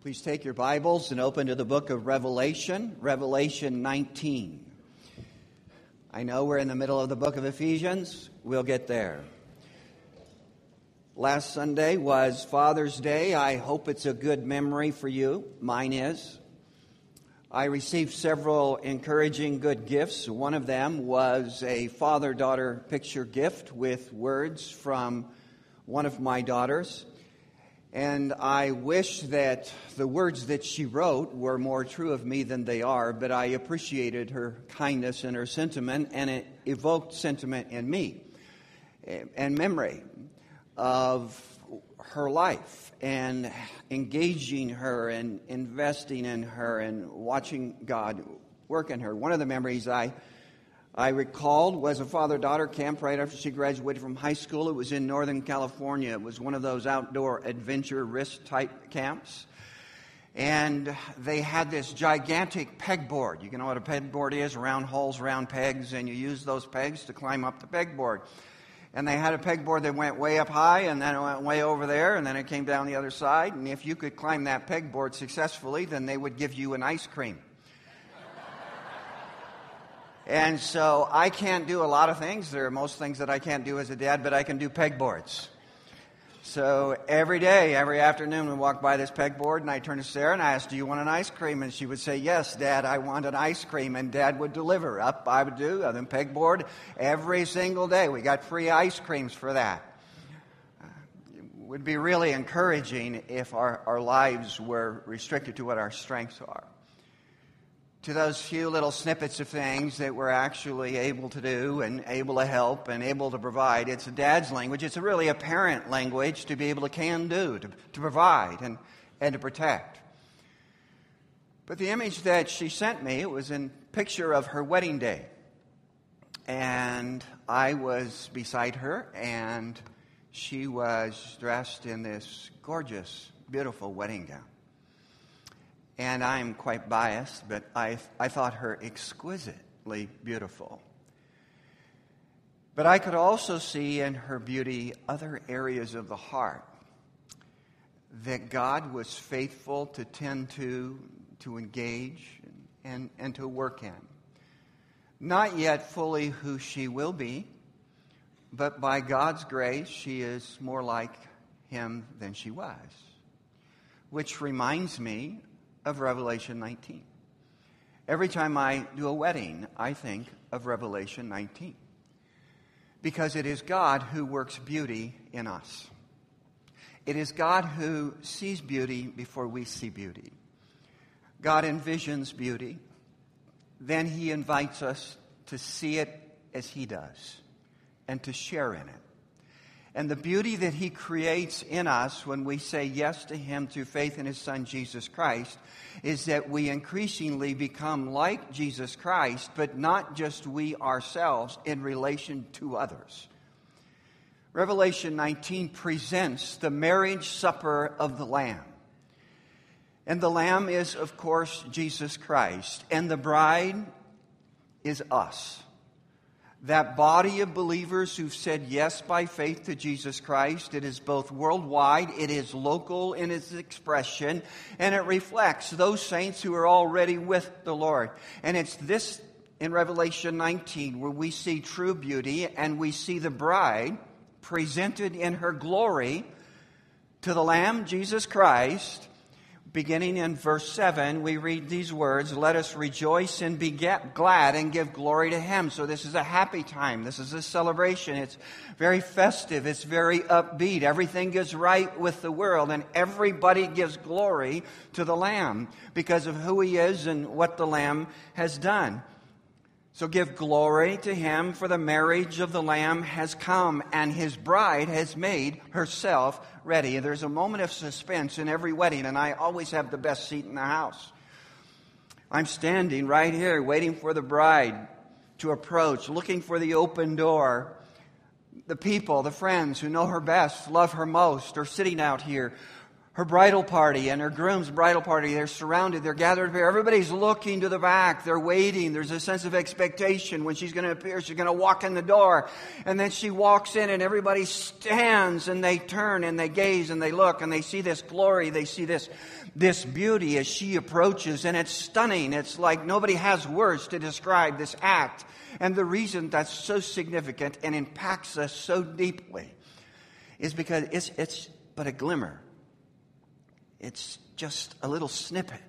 Please take your Bibles and open to the book of Revelation, Revelation 19. I know we're in the middle of the book of Ephesians. We'll get there. Last Sunday was Father's Day. I hope it's a good memory for you. Mine is. I received several encouraging good gifts. One of them was a father-daughter picture gift with words from one of my daughters. And I wish that the words that she wrote were more true of me than they are, but I appreciated her kindness and her sentiment, and it evoked sentiment in me and memory of her life and engaging her and investing in her and watching God work in her. One of the memories I recalled was a father-daughter camp right after she graduated from high school. It was in Northern California. It was one of those outdoor adventure risk-type camps. And they had this gigantic pegboard. You know what a pegboard is? Round holes, round pegs, and you use those pegs to climb up the pegboard. And they had a pegboard that went way up high, and then it went way over there, and then it came down the other side. And if you could climb that pegboard successfully, then they would give you an ice cream. And so I can't do a lot of things. There are most things that I can't do as a dad, but I can do pegboards. So every day, every afternoon, we walk by this pegboard, and I turn to Sarah and I ask, "Do you want an ice cream?" And she would say, "Yes, Dad, I want an ice cream." And Dad would deliver. Up I would do on the pegboard every single day. We got free ice creams for that. It would be really encouraging if our lives were restricted to what our strengths are, to those few little snippets of things that we're actually able to do and able to help and able to provide. It's a dad's language. It's really a parent language to be able to can do, to provide and to protect. But the image that she sent me, it was a picture of her wedding day. And I was beside her, and she was dressed in this gorgeous, beautiful wedding gown. And I'm quite biased, but I thought her exquisitely beautiful. But I could also see in her beauty other areas of the heart that God was faithful to tend to engage and to work in. Not yet fully who she will be, but by God's grace, she is more like him than she was. Which reminds me of Revelation 19. Every time I do a wedding, I think of Revelation 19. Because it is God who works beauty in us. It is God who sees beauty before we see beauty. God envisions beauty. Then he invites us to see it as he does and to share in it. And the beauty that he creates in us when we say yes to him through faith in his Son, Jesus Christ, is that we increasingly become like Jesus Christ, but not just we ourselves in relation to others. Revelation 19 presents the marriage supper of the Lamb. And the Lamb is, of course, Jesus Christ. And the bride is us. That body of believers who've said yes by faith to Jesus Christ. It is both worldwide, it is local in its expression, and it reflects those saints who are already with the Lord. And it's this in Revelation 19 where we see true beauty and we see the bride presented in her glory to the Lamb, Jesus Christ. Beginning in verse 7, we read these words, "Let us rejoice and be glad and give glory to him." So this is a happy time. This is a celebration. It's very festive. It's very upbeat. Everything is right with the world, and everybody gives glory to the Lamb because of who he is and what the Lamb has done. So give glory to him, for the marriage of the Lamb has come, and his bride has made herself ready. There's a moment of suspense in every wedding, and I always have the best seat in the house. I'm standing right here waiting for the bride to approach, looking for the open door. The people, the friends who know her best, love her most, are sitting out here. her bridal party and her groom's bridal party. They're surrounded. They're gathered here. Everybody's looking to the back. They're waiting. There's a sense of expectation. When she's going to appear, she's going to walk in the door. And then she walks in and everybody stands and they turn and they gaze and they look and they see this glory. They see this beauty as she approaches. And it's stunning. It's like nobody has words to describe this act. And the reason that's so significant and impacts us so deeply is because it's but a glimmer. It's just a little snippet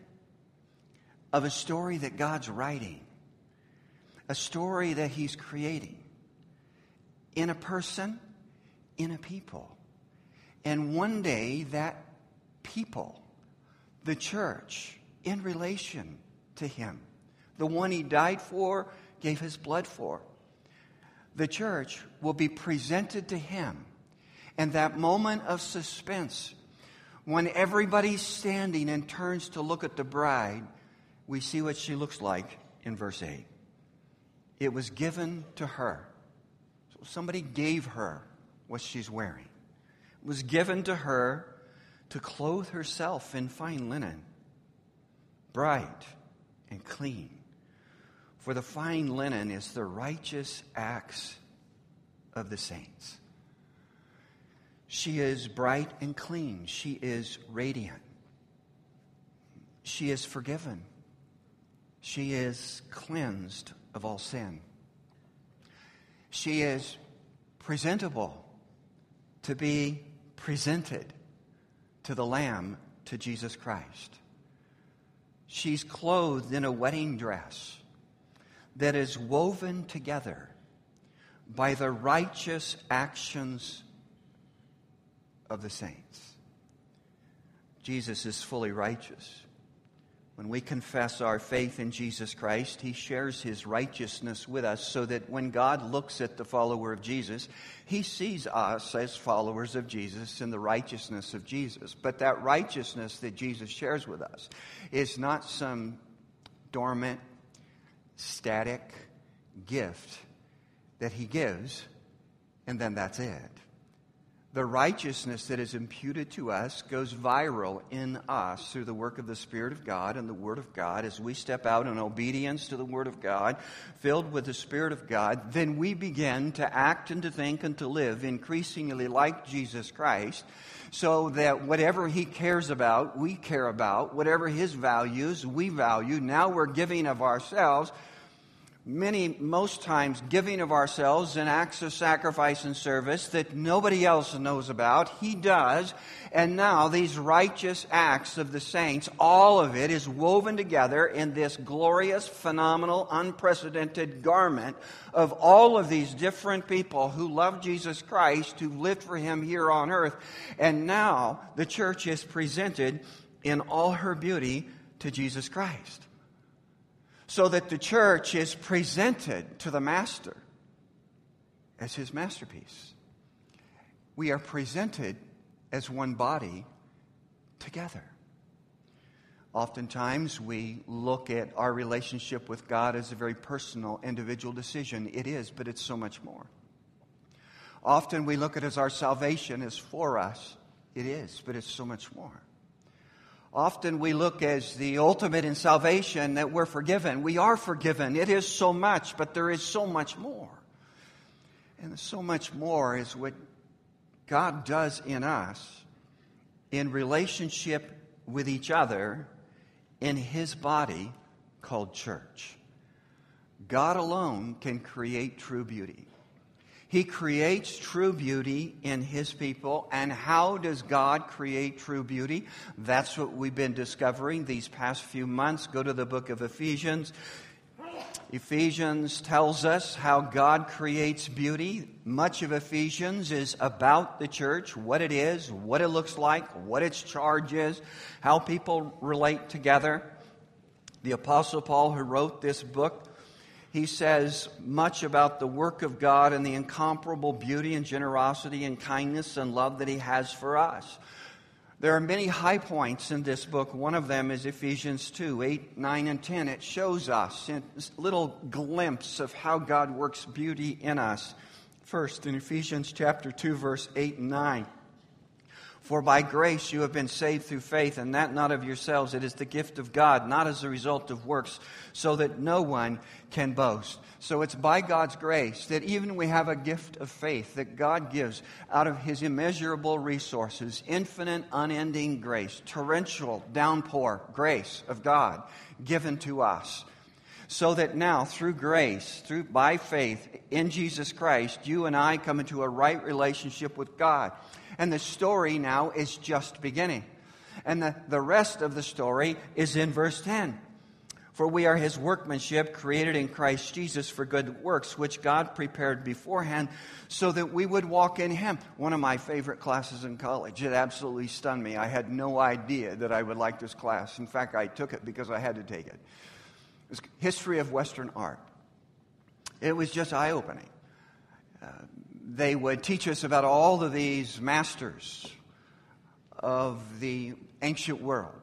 of a story that God's writing, a story that He's creating in a person, in a people. And one day that people, the church, in relation to Him, the one He died for, gave His blood for, the church will be presented to Him. And that moment of suspense, when everybody's standing and turns to look at the bride, we see what she looks like in verse 8. It was given to her. So somebody gave her what she's wearing. It was given to her to clothe herself in fine linen, bright and clean. For the fine linen is the righteous acts of the saints. She is bright and clean. She is radiant. She is forgiven. She is cleansed of all sin. She is presentable to be presented to the Lamb, to Jesus Christ. She's clothed in a wedding dress that is woven together by the righteous actions of the saints. Jesus is fully righteous. When we confess our faith in Jesus Christ, He shares His righteousness with us so that when God looks at the follower of Jesus, He sees us as followers of Jesus in the righteousness of Jesus. But that righteousness that Jesus shares with us is not some dormant, static gift that He gives and then that's it. The righteousness that is imputed to us goes viral in us through the work of the Spirit of God and the Word of God. As we step out in obedience to the Word of God, filled with the Spirit of God, then we begin to act and to think and to live increasingly like Jesus Christ, so that whatever He cares about, we care about. Whatever His values, we value. Now we're giving of ourselves. Most times giving of ourselves in acts of sacrifice and service that nobody else knows about. He does. And now these righteous acts of the saints, all of it is woven together in this glorious, phenomenal, unprecedented garment of all of these different people who love Jesus Christ, who lived for Him here on earth. And now the church is presented in all her beauty to Jesus Christ. So that the church is presented to the Master as His masterpiece. We are presented as one body together. Oftentimes we look at our relationship with God as a very personal, individual decision. It is, but it's so much more. Often we look at it as our salvation is for us. It is, but it's so much more. Often we look as the ultimate in salvation that we're forgiven. We are forgiven. It is so much, but there is so much more. And so much more is what God does in us in relationship with each other in His body called church. God alone can create true beauty. He creates true beauty in His people. And how does God create true beauty? That's what we've been discovering these past few months. Go to the book of Ephesians. Ephesians tells us how God creates beauty. Much of Ephesians is about the church, what it is, what it looks like, what its charge is, how people relate together. The Apostle Paul, who wrote this book, he says much about the work of God and the incomparable beauty and generosity and kindness and love that He has for us. There are many high points in this book. One of them is Ephesians 2, 8, 9, and 10. It shows us a little glimpse of how God works beauty in us. First, in Ephesians chapter 2, verse 8 and 9. For by grace you have been saved through faith, and that not of yourselves. It is the gift of God, not as a result of works, so that no one can boast. So it's by God's grace that even we have a gift of faith that God gives out of His immeasurable resources, infinite, unending grace, torrential downpour grace of God given to us. So that now, through grace, by faith in Jesus Christ, you and I come into a right relationship with God. And the story now is just beginning. And the rest of the story is in verse 10. For we are His workmanship, created in Christ Jesus for good works, which God prepared beforehand so that we would walk in Him. One of my favorite classes in college. It absolutely stunned me. I had no idea that I would like this class. In fact, I took it because I had to take it. It was History of Western Art. It was just eye-opening. They would teach us about all of these masters of the ancient world.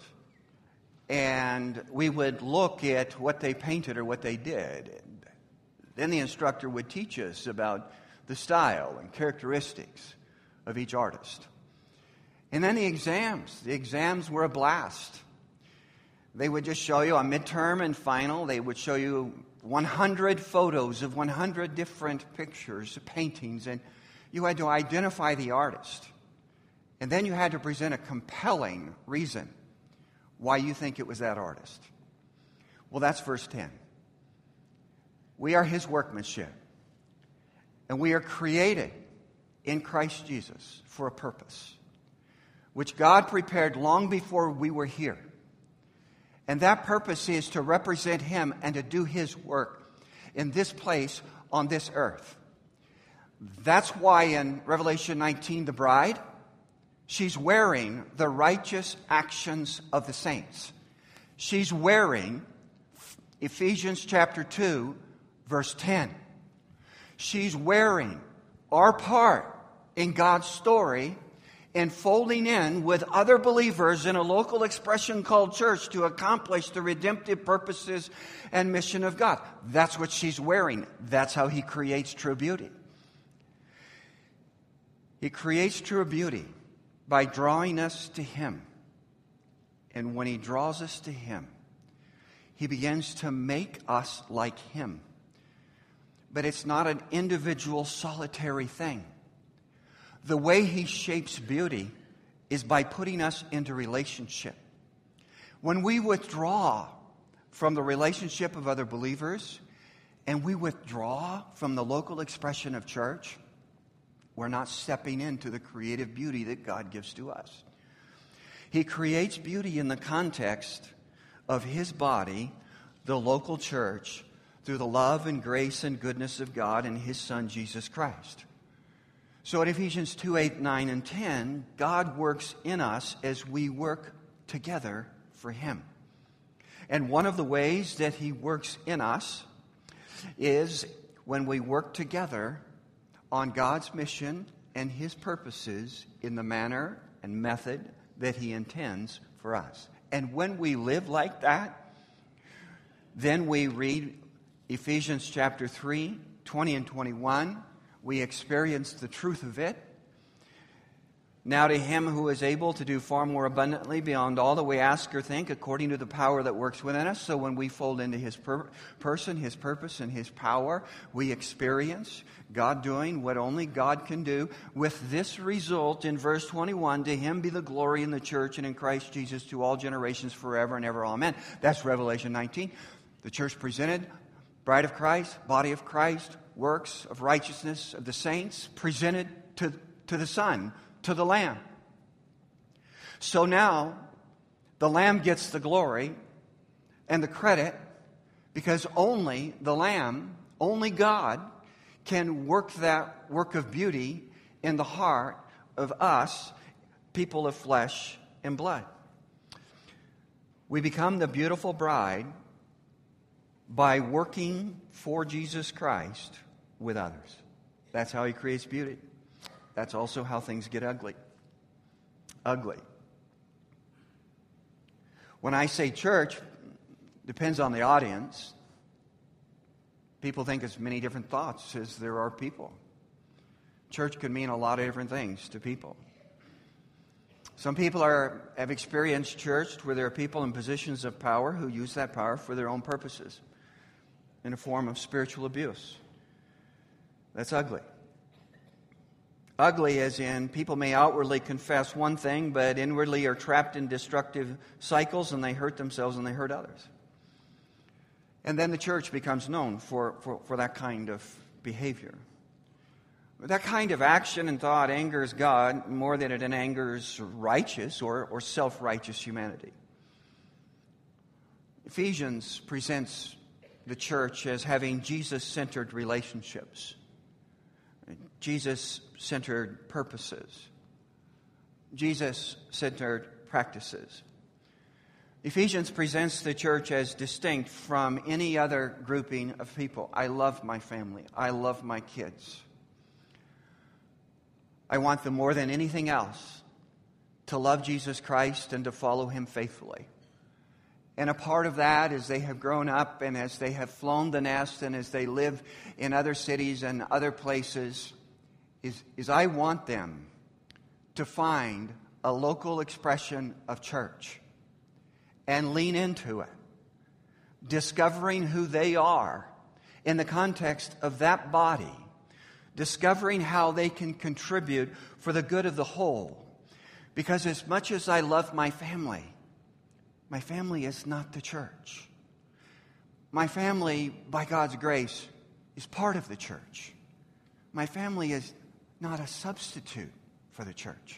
And we would look at what they painted or what they did. And then the instructor would teach us about the style and characteristics of each artist. And then the exams were a blast. They would just show you a midterm and final. They would show you 100 photos of 100 different pictures, paintings, and you had to identify the artist. And then you had to present a compelling reason why you think it was that artist. Well, that's verse 10. We are His workmanship, and we are created in Christ Jesus for a purpose, which God prepared long before we were here. And that purpose is to represent Him and to do His work in this place on this earth. That's why in Revelation 19, the bride, she's wearing the righteous actions of the saints. She's wearing Ephesians chapter 2, verse 10. She's wearing our part in God's story and folding in with other believers in a local expression called church to accomplish the redemptive purposes and mission of God. That's what she's wearing. That's how He creates true beauty. He creates true beauty by drawing us to Him. And when He draws us to Him, He begins to make us like Him. But it's not an individual, solitary thing. The way He shapes beauty is by putting us into relationship. When we withdraw from the relationship of other believers and we withdraw from the local expression of church, we're not stepping into the creative beauty that God gives to us. He creates beauty in the context of His body, the local church, through the love and grace and goodness of God and His Son, Jesus Christ. So in Ephesians 2, 8, 9, and 10, God works in us as we work together for Him. And one of the ways that He works in us is when we work together on God's mission and His purposes in the manner and method that He intends for us. And when we live like that, then we read Ephesians chapter 3, 20 and 21. We experience the truth of it. Now to Him who is able to do far more abundantly beyond all that we ask or think, according to the power that works within us. So when we fold into His person, His purpose, and His power, we experience God doing what only God can do, with this result in verse 21, to Him be the glory in the church and in Christ Jesus to all generations forever and ever. Amen. That's Revelation 19. The church presented, bride of Christ, body of Christ, works of righteousness of the saints, presented to the Son, to the Lamb. So now, the Lamb gets the glory and the credit, because only the Lamb, only God, can work that work of beauty in the heart of us, people of flesh and blood. We become the beautiful bride by working for Jesus Christ with others. That's how He creates beauty. That's also how things get ugly. Ugly. When I say church, depends on the audience. People think as many different thoughts as there are people. Church could mean a lot of different things to people. Some people have experienced church where there are people in positions of power who use that power for their own purposes in a form of spiritual abuse. That's ugly. Ugly as in people may outwardly confess one thing, but inwardly are trapped in destructive cycles, and they hurt themselves and they hurt others. And then the church becomes known for that kind of behavior. That kind of action and thought angers God more than it angers righteous or self-righteous humanity. Ephesians presents the church as having Jesus-centered relationships, Jesus-centered purposes, Jesus-centered practices. Ephesians presents the church as distinct from any other grouping of people. I love my family. I love my kids. I want them more than anything else to love Jesus Christ and to follow Him faithfully. And a part of that, as they have grown up and as they have flown the nest and as they live in other cities and other places, is I want them to find a local expression of church and lean into it, discovering who they are in the context of that body, discovering how they can contribute for the good of the whole. Because as much as I love my family is not the church. My family, by God's grace, is part of the church. My family is not a substitute for the church.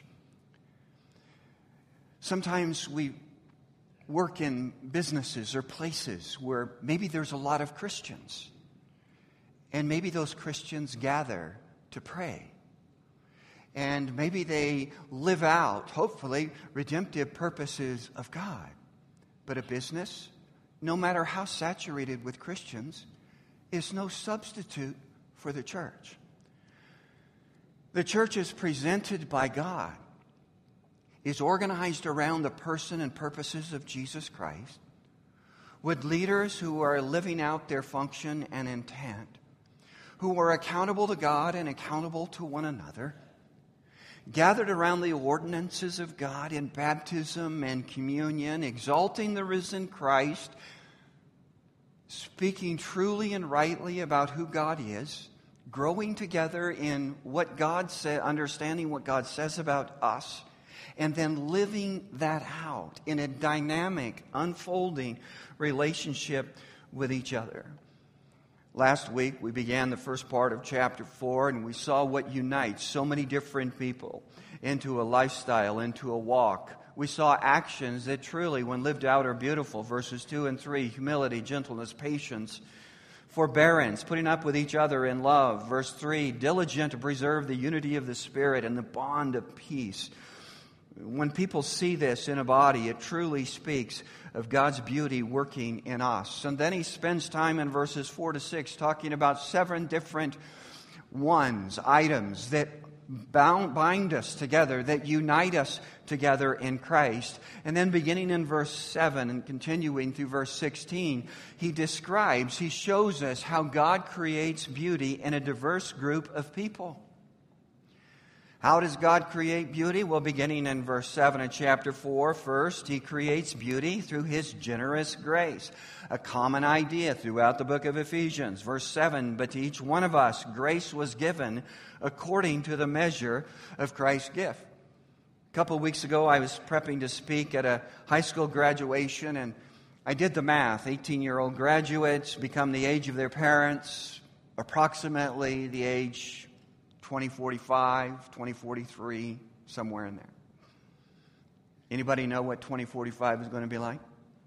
Sometimes we work in businesses or places where maybe there's a lot of Christians. And maybe those Christians gather to pray. And maybe they live out, hopefully, redemptive purposes of God. But a business, no matter how saturated with Christians, is no substitute for the church. The church is presented by God, is organized around the person and purposes of Jesus Christ, with leaders who are living out their function and intent, who are accountable to God and accountable to one another, gathered around the ordinances of God in baptism and communion, exalting the risen Christ, speaking truly and rightly about who God is, growing together in what God said, understanding what God says about us, and then living that out in a dynamic, unfolding relationship with each other. Last week, we began the first part of chapter 4, and we saw what unites so many different people into a lifestyle, into a walk. We saw actions that truly, when lived out, are beautiful. Verses 2 and 3, humility, gentleness, patience, forbearance, putting up with each other in love. Verse 3, diligent to preserve the unity of the Spirit and the bond of peace. When people see this in a body, it truly speaks of God's beauty working in us. And then he spends time in verses 4 to 6 talking about 7 different items that bind us together, that unite us together in Christ. And then beginning in verse 7 and continuing through verse 16, he shows us how God creates beauty in a diverse group of people. How does God create beauty? Well, beginning in verse 7 of chapter 4, first, he creates beauty through his generous grace. A common idea throughout the book of Ephesians. Verse 7, but to each one of us grace was given according to the measure of Christ's gift. A couple of weeks ago, I was prepping to speak at a high school graduation, and I did the math. 18-year-old graduates become the age of their parents, approximately the age 2045, 2043, somewhere in there. Anybody know what 2045 is going to be like?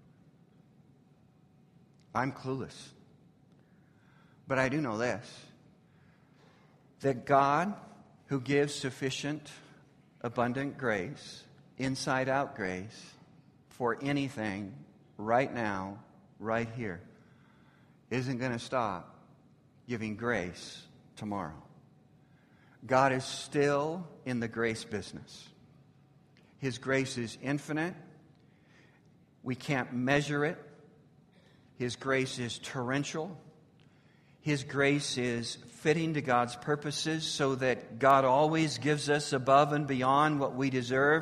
I'm clueless. But I do know this, that God, who gives sufficient, abundant grace, inside-out grace, for anything right now, right here, isn't going to stop giving grace tomorrow. God is still in the grace business. His grace is infinite. We can't measure it. His grace is torrential. His grace is fitting to God's purposes so that God always gives us above and beyond what we deserve.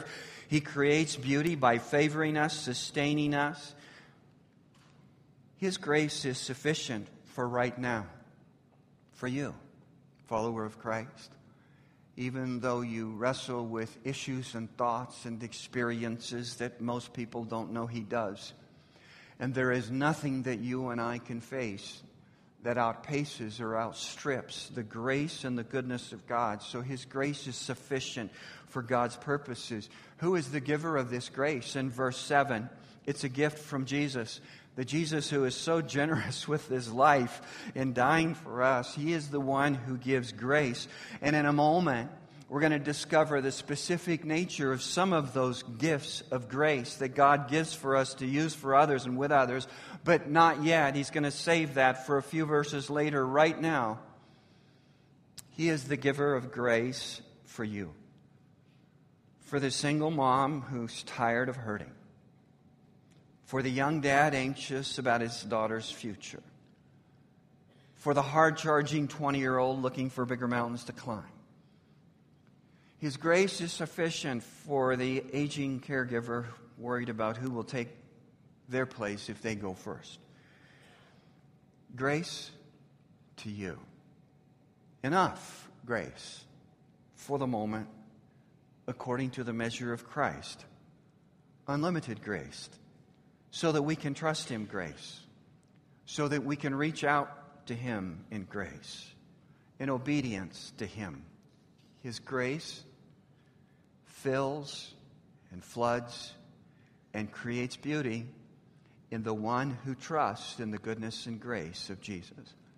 He creates beauty by favoring us, sustaining us. His grace is sufficient for right now, for you, follower of Christ. Even though you wrestle with issues and thoughts and experiences that most people don't know, He does. And there is nothing that you and I can face that outpaces or outstrips the grace and the goodness of God. So His grace is sufficient for God's purposes. Who is the giver of this grace? In verse 7, it's a gift from Jesus. The Jesus who is so generous with His life in dying for us. He is the one who gives grace. And in a moment, we're going to discover the specific nature of some of those gifts of grace that God gives for us to use for others and with others, but not yet. He's going to save that for a few verses later. Right now, He is the giver of grace for you. For the single mom who's tired of hurting. For the young dad anxious about his daughter's future. For the hard-charging 20-year-old looking for bigger mountains to climb. His grace is sufficient for the aging caregiver worried about who will take their place if they go first. Grace to you. Enough grace for the moment according to the measure of Christ. Unlimited grace so that we can trust Him grace. So that we can reach out to Him in grace. In obedience to Him. His grace fills and floods and creates beauty in the one who trusts in the goodness and grace of Jesus.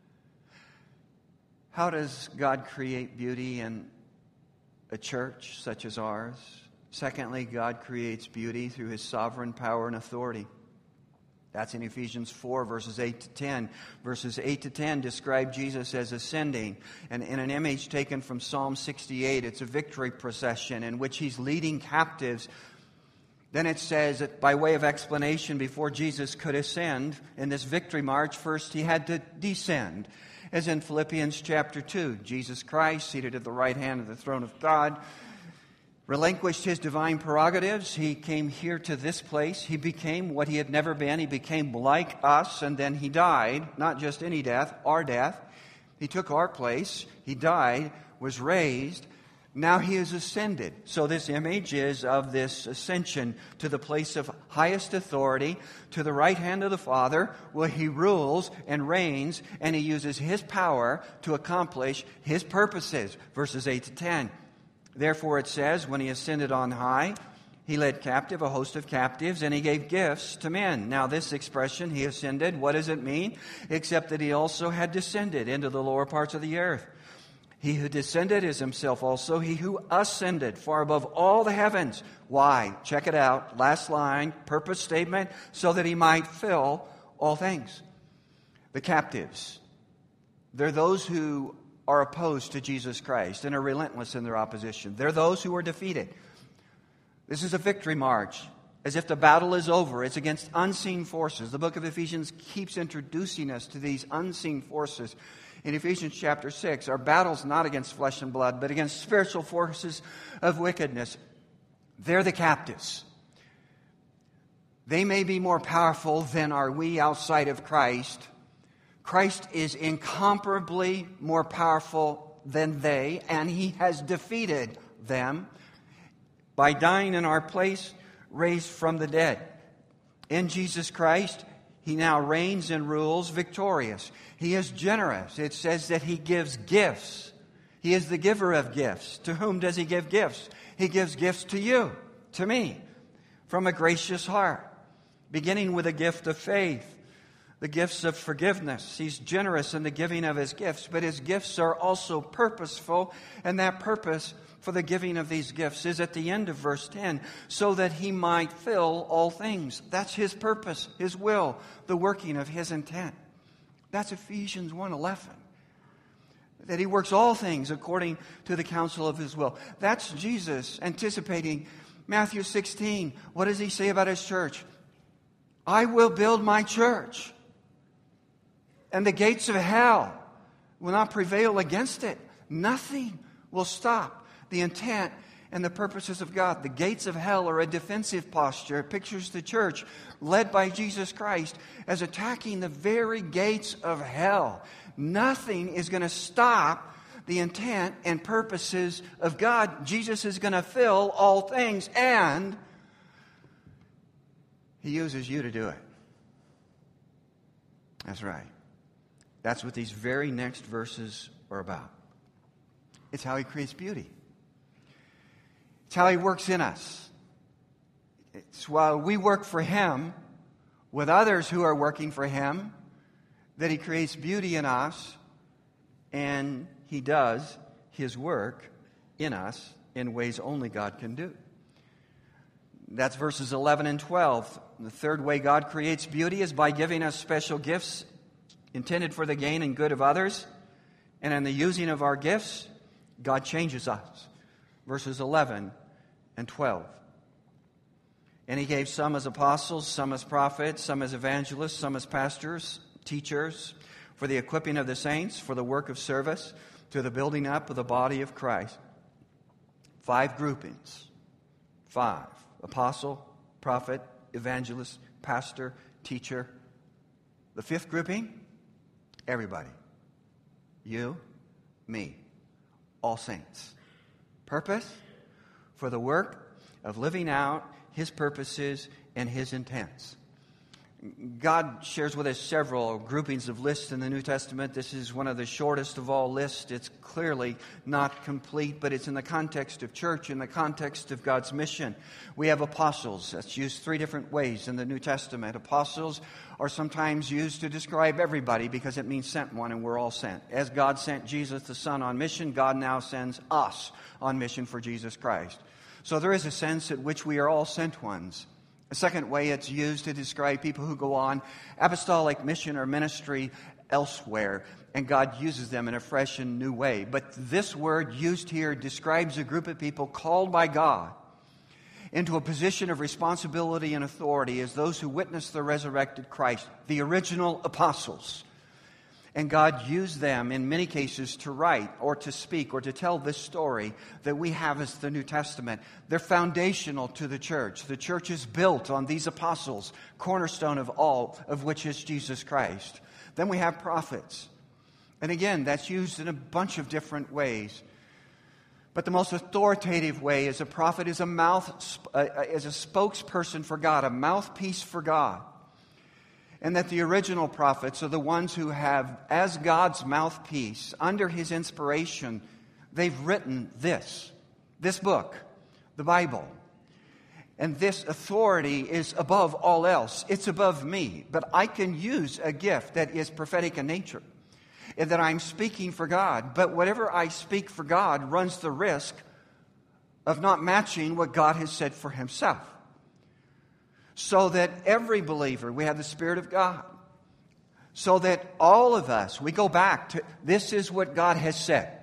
How does God create beauty in a church such as ours? Secondly, God creates beauty through His sovereign power and authority. That's in Ephesians 4, verses 8 to 10. Verses 8 to 10 describe Jesus as ascending. And in an image taken from Psalm 68, it's a victory procession in which He's leading captives. Then it says that by way of explanation, before Jesus could ascend in this victory march, first He had to descend. As in Philippians chapter 2, Jesus Christ, seated at the right hand of the throne of God, relinquished His divine prerogatives. He came here to this place. He became what He had never been. He became like us, and then He died. Not just any death, our death. He took our place. He died, was raised. Now He is ascended. So this image is of this ascension to the place of highest authority, to the right hand of the Father, where He rules and reigns, and He uses His power to accomplish His purposes. Verses 8 to 10. Therefore it says, when He ascended on high, He led captive a host of captives, and He gave gifts to men. Now this expression, He ascended, what does it mean? Except that He also had descended into the lower parts of the earth. He who descended is Himself also He who ascended far above all the heavens. Why? Check it out. Last line, purpose statement, so that He might fill all things. The captives. They're those who are opposed to Jesus Christ and are relentless in their opposition. They're those who are defeated. This is a victory march, as if the battle is over. It's against unseen forces. The book of Ephesians keeps introducing us to these unseen forces. In Ephesians chapter 6, our battle's not against flesh and blood, but against spiritual forces of wickedness. They're the captives. They may be more powerful than are we outside of Christ. Christ is incomparably more powerful than they, and He has defeated them by dying in our place, raised from the dead. In Jesus Christ, He now reigns and rules victorious. He is generous. It says that He gives gifts. He is the giver of gifts. To whom does He give gifts? He gives gifts to you, to me, from a gracious heart, beginning with a gift of faith. The gifts of forgiveness. He's generous in the giving of His gifts, but His gifts are also purposeful, and that purpose for the giving of these gifts is at the end of verse 10, so that He might fill all things. That's His purpose, His will, the working of His intent. That's Ephesians 1:11. That He works all things according to the counsel of His will. That's Jesus anticipating Matthew 16. What does He say about His church? I will build my church, and the gates of hell will not prevail against it. Nothing will stop the intent and the purposes of God. The gates of hell are a defensive posture. It pictures the church led by Jesus Christ as attacking the very gates of hell. Nothing is going to stop the intent and purposes of God. Jesus is going to fill all things, and He uses you to do it. That's right. That's what these very next verses are about. It's how He creates beauty. It's how He works in us. It's while we work for Him with others who are working for Him that He creates beauty in us, and He does His work in us in ways only God can do. That's verses 11 and 12. The third way God creates beauty is by giving us special gifts intended for the gain and good of others. And in the using of our gifts, God changes us. Verses 11 and 12. And He gave some as apostles, some as prophets, some as evangelists, some as pastors, teachers, for the equipping of the saints, for the work of service, to the building up of the body of Christ. 5 groupings. 5. Apostle, prophet, evangelist, pastor, teacher. The 5th grouping, everybody. You, me, all saints. Purpose? For the work of living out His purposes and His intents. God shares with us several groupings of lists in the New Testament. This is one of the shortest of all lists. It's clearly not complete, but it's in the context of church, in the context of God's mission. We have apostles. That's used 3 different ways in the New Testament. Apostles are sometimes used to describe everybody because it means sent one, and we're all sent. As God sent Jesus the Son on mission, God now sends us on mission for Jesus Christ. So there is a sense in which we are all sent ones. A second way it's used to describe people who go on apostolic mission or ministry elsewhere, and God uses them in a fresh and new way. But this word used here describes a group of people called by God into a position of responsibility and authority as those who witnessed the resurrected Christ, the original apostles. And God used them in many cases to write or to speak or to tell this story that we have as the New Testament. They're foundational to the church. The church is built on these apostles, cornerstone of all of which is Jesus Christ. Then we have prophets. And again, that's used in a bunch of different ways. But the most authoritative way is a prophet is a spokesperson for God, a mouthpiece for God. And that the original prophets are the ones who have, as God's mouthpiece, under His inspiration, they've written this book, the Bible. And this authority is above all else. It's above me. But I can use a gift that is prophetic in nature, and that I'm speaking for God. But whatever I speak for God runs the risk of not matching what God has said for Himself. So that every believer, we have the Spirit of God. So that all of us, we go back to, this is what God has said.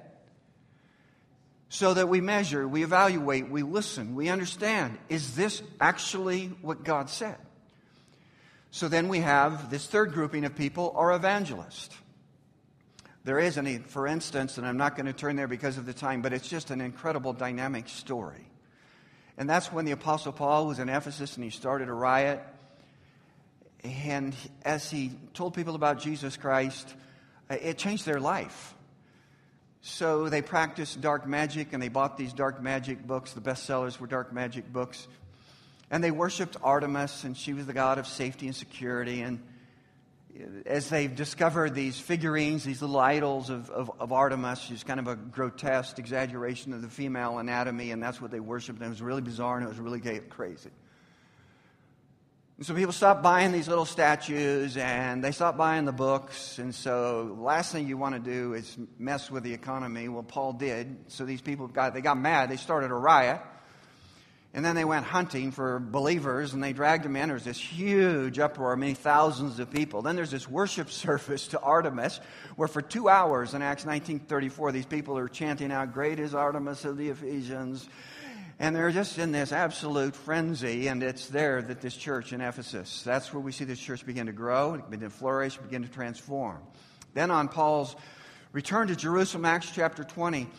So that we measure, we evaluate, we listen, we understand, is this actually what God said? So then we have this third grouping of people are evangelists. There is for instance, and I'm not going to turn there because of the time, but it's just an incredible dynamic story. And that's when the Apostle Paul was in Ephesus and he started a riot. And as he told people about Jesus Christ, it changed their life. So they practiced dark magic and they bought these dark magic books. The bestsellers were dark magic books. And they worshiped Artemis, and she was the god of safety and security. And as they discovered these figurines, these little idols of Artemis, she's kind of a grotesque exaggeration of the female anatomy, and that's what they worshipped. And it was really bizarre, and it was really crazy. And so people stopped buying these little statues, and they stopped buying the books. And so the last thing you want to do is mess with the economy. Well, Paul did. So these people got mad. They started a riot. And then they went hunting for believers, and they dragged them in. There was this huge uproar, many thousands of people. Then there's this worship service to Artemis, where for 2 hours in Acts 19:34, these people are chanting out, "Great is Artemis of the Ephesians." And they're just in this absolute frenzy, and it's there that this church in Ephesus, that's where we see this church begin to grow, begin to flourish, begin to transform. Then on Paul's return to Jerusalem, Acts chapter 20,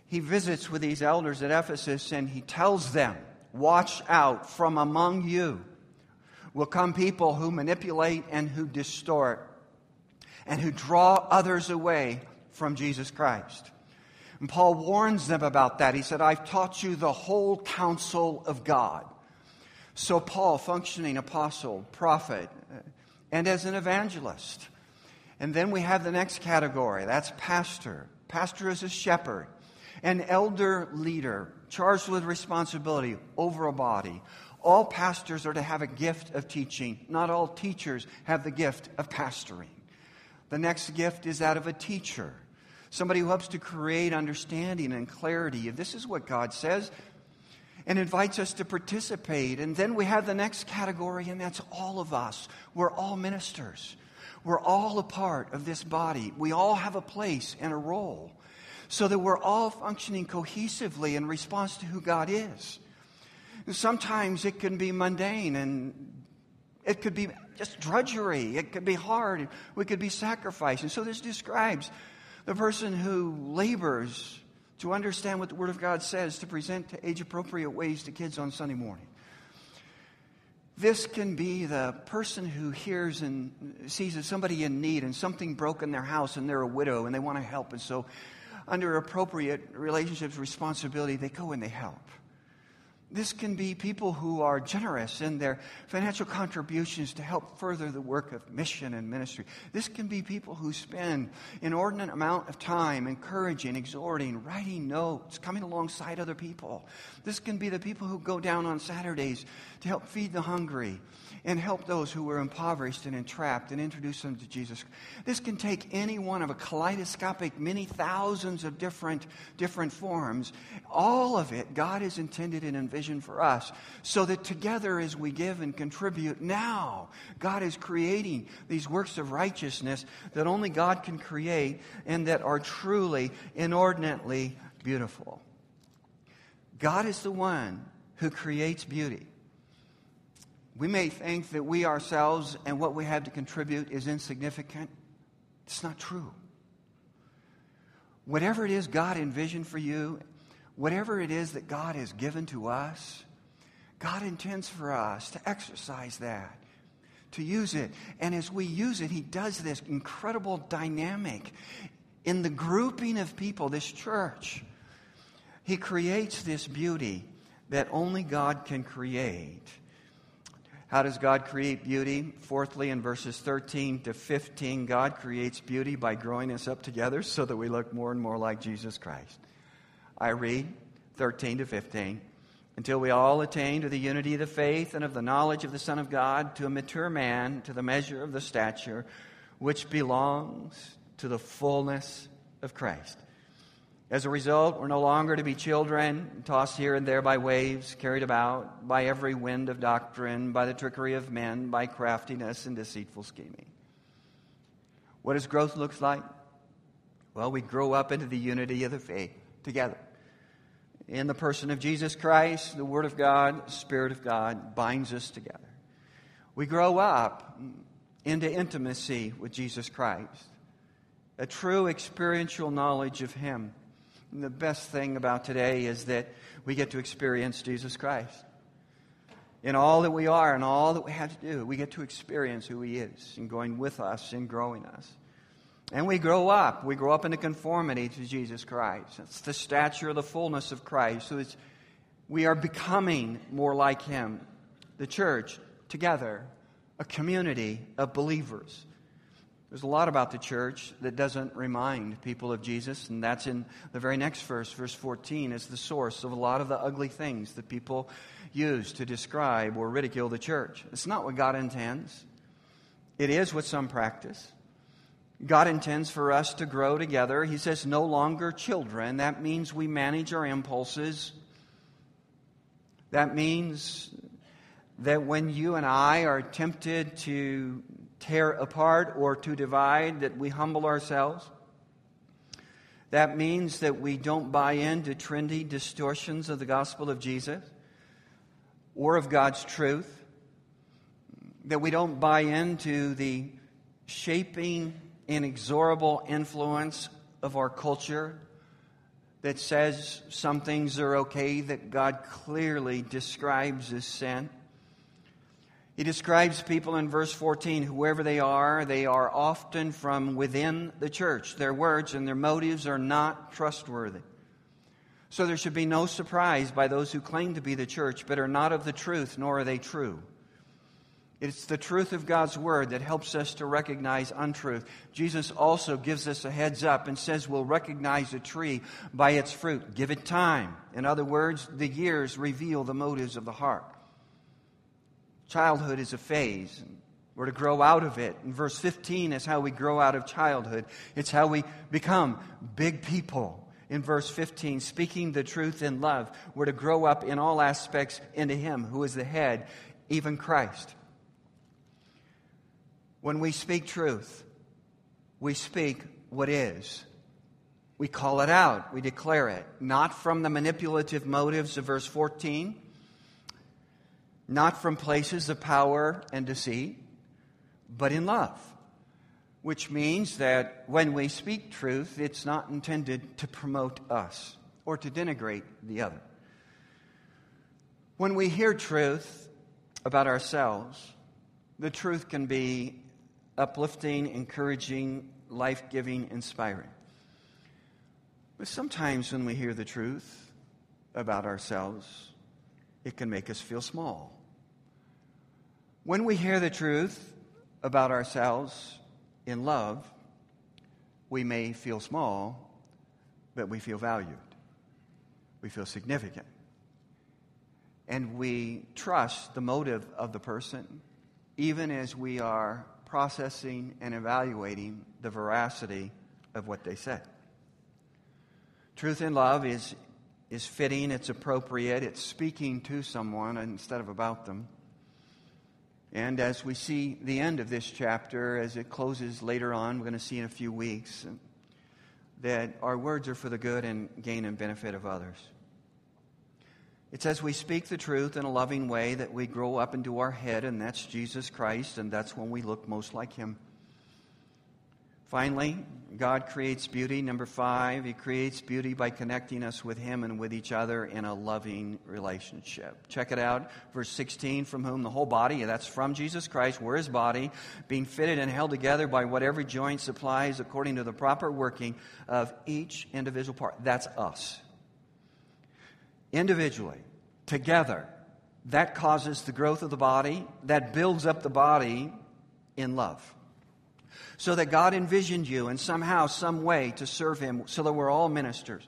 he visits with these elders at Ephesus and he tells them, watch out, from among you will come people who manipulate and who distort and who draw others away from Jesus Christ. And Paul warns them about that. He said, I've taught you the whole counsel of God. So Paul, functioning apostle, prophet, and as an evangelist. And then we have the next category. That's pastor. Pastor is a shepherd, an elder leader, charged with responsibility over a body. All pastors are to have a gift of teaching. Not all teachers have the gift of pastoring. The next gift is that of a teacher, somebody who helps to create understanding and clarity. If this is what God says, and invites us to participate. And then we have the next category, and that's all of us. We're all ministers. We're all a part of this body. We all have a place and a role, so that we're all functioning cohesively in response to who God is. Sometimes it can be mundane, and it could be just drudgery. It could be hard. We could be sacrificing. So this describes the person who labors to understand what the Word of God says, to present to age-appropriate ways to kids on Sunday morning. This can be the person who hears and sees somebody in need and something broke in their house, and they're a widow and they want to help. And so under appropriate relationships responsibility, they go and they help. This can be people who are generous in their financial contributions to help further the work of mission and ministry. This can be people who spend an inordinate amount of time encouraging, exhorting, writing notes, coming alongside other people. This can be the people who go down on Saturdays to help feed the hungry and help those who are impoverished and entrapped and introduce them to Jesus. This can take any one of a kaleidoscopic, many thousands of different forms. All of it, God has intended and envisioned for us, so that together as we give and contribute, now God is creating these works of righteousness that only God can create and that are truly, inordinately beautiful. God is the one who creates beauty. We may think that we ourselves and what we have to contribute is insignificant. It's not true. Whatever it is God envisioned for you, whatever it is that God has given to us, God intends for us to exercise that, to use it. And as we use it, He does this incredible dynamic in the grouping of people, this church. He creates this beauty that only God can create. How does God create beauty? Fourthly, in verses 13 to 15, God creates beauty by growing us up together so that we look more and more like Jesus Christ. I read 13 to 15. Until we all attain to the unity of the faith and of the knowledge of the Son of God, to a mature man, to the measure of the stature which belongs to the fullness of Christ. As a result, we're no longer to be children, tossed here and there by waves, carried about by every wind of doctrine, by the trickery of men, by craftiness and deceitful scheming. What does growth look like? Well, we grow up into the unity of the faith together. In the person of Jesus Christ, the Word of God, the Spirit of God binds us together. We grow up into intimacy with Jesus Christ, a true experiential knowledge of Him. And the best thing about today is that we get to experience Jesus Christ. In all that we are and all that we have to do, we get to experience who He is in going with us and growing us. And we grow up. We grow up into conformity to Jesus Christ. It's the stature of the fullness of Christ. So we are becoming more like Him. The church, together, a community of believers. There's a lot about the church that doesn't remind people of Jesus, and that's in the very next verse, verse 14, is the source of a lot of the ugly things that people use to describe or ridicule the church. It's not what God intends. It is what some practice. God intends for us to grow together. He says, no longer children. That means we manage our impulses. That means that when you and I are tempted to tear apart or to divide, that we humble ourselves. That means that we don't buy into trendy distortions of the gospel of Jesus or of God's truth. That we don't buy into the shaping, inexorable influence of our culture that says some things are okay that God clearly describes as sin. He describes people in verse 14, whoever they are often from within the church. Their words and their motives are not trustworthy. So there should be no surprise by those who claim to be the church but are not of the truth, nor are they true. It's the truth of God's Word that helps us to recognize untruth. Jesus also gives us a heads up and says we'll recognize a tree by its fruit. Give it time. In other words, the years reveal the motives of the heart. Childhood is a phase. We're to grow out of it. And verse 15 is how we grow out of childhood. It's how we become big people. In verse 15, speaking the truth in love, we're to grow up in all aspects into Him who is the head, even Christ. When we speak truth, we speak what is. We call it out. We declare it. Not from the manipulative motives of verse 14. Not from places of power and deceit. But in love. Which means that when we speak truth, it's not intended to promote us or to denigrate the other. When we hear truth about ourselves, the truth can be uplifting, encouraging, life-giving, inspiring. But sometimes when we hear the truth about ourselves, it can make us feel small. When we hear the truth about ourselves in love, we may feel small, but we feel valued. We feel significant. And we trust the motive of the person, even as we are processing and evaluating the veracity of what they said. Truth in love is fitting, it's appropriate, it's speaking to someone instead of about them. And as we see the end of this chapter, as it closes later on, we're going to see in a few weeks, that our words are for the good and gain and benefit of others. It's as we speak the truth in a loving way that we grow up into our head, and that's Jesus Christ, and that's when we look most like Him. Finally, God creates beauty. Number 5, He creates beauty by connecting us with Him and with each other in a loving relationship. Check it out, verse 16, from whom the whole body, that's from Jesus Christ, we're His body, being fitted and held together by what every joint supplies according to the proper working of each individual part. That's us. Individually, together, that causes the growth of the body, that builds up the body in love. So that God envisioned you in somehow, some way to serve Him, so that we're all ministers.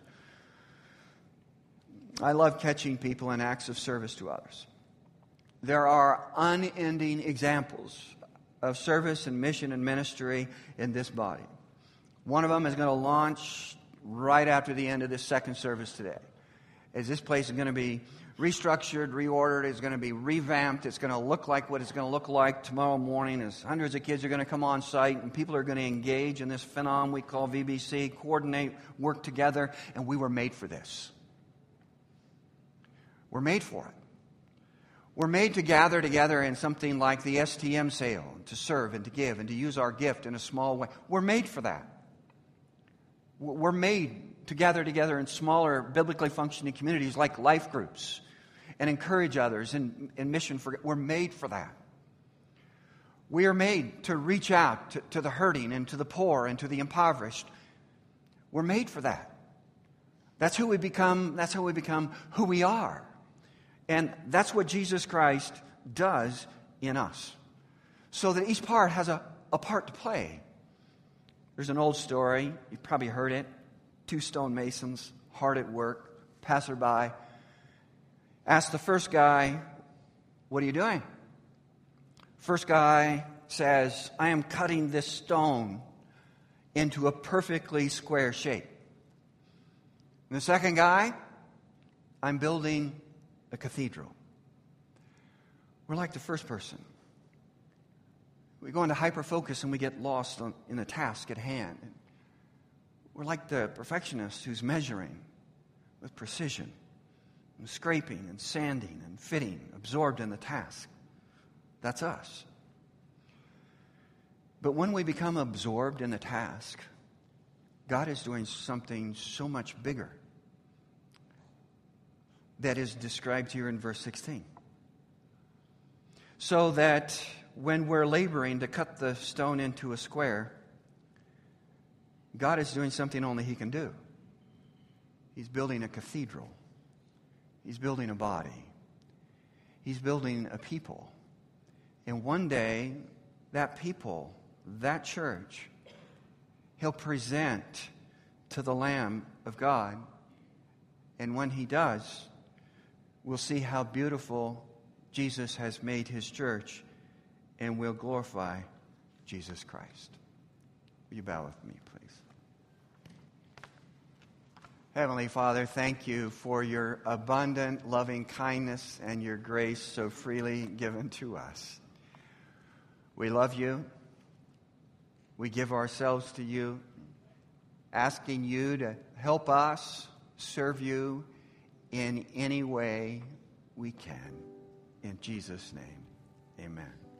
I love catching people in acts of service to others. There are unending examples of service and mission and ministry in this body. One of them is going to launch right after the end of this second service today. As this place is going to be restructured, reordered, it's going to be revamped, it's going to look like what it's going to look like tomorrow morning as hundreds of kids are going to come on site and people are going to engage in this phenom we call VBC, coordinate, work together, and we were made for this. We're made for it. We're made to gather together in something like the STM sale, to serve and to give and to use our gift in a small way. We're made for that. We're made to gather together in smaller, biblically functioning communities like life groups and encourage others in mission. We're made for that. We are made to reach out to the hurting and to the poor and to the impoverished. We're made for that. That's who we become. That's how we become who we are. And that's what Jesus Christ does in us. So that each part has a part to play. There's an old story. You've probably heard it. 2 stonemasons, hard at work, passerby, asked the first guy, "What are you doing?" First guy says, "I am cutting this stone into a perfectly square shape." And the second guy, "I'm building a cathedral." We're like the first person. We go into hyper-focus and we get lost in the task at hand. We're like the perfectionist who's measuring with precision and scraping and sanding and fitting, absorbed in the task. That's us. But when we become absorbed in the task, God is doing something so much bigger that is described here in verse 16. So that when we're laboring to cut the stone into a square, God is doing something only He can do. He's building a cathedral. He's building a body. He's building a people. And one day, that people, that church, He'll present to the Lamb of God. And when He does, we'll see how beautiful Jesus has made His church, and we'll glorify Jesus Christ. Will you bow with me, please? Heavenly Father, thank You for Your abundant loving kindness and Your grace so freely given to us. We love You. We give ourselves to You, asking You to help us serve You in any way we can. In Jesus' name, amen.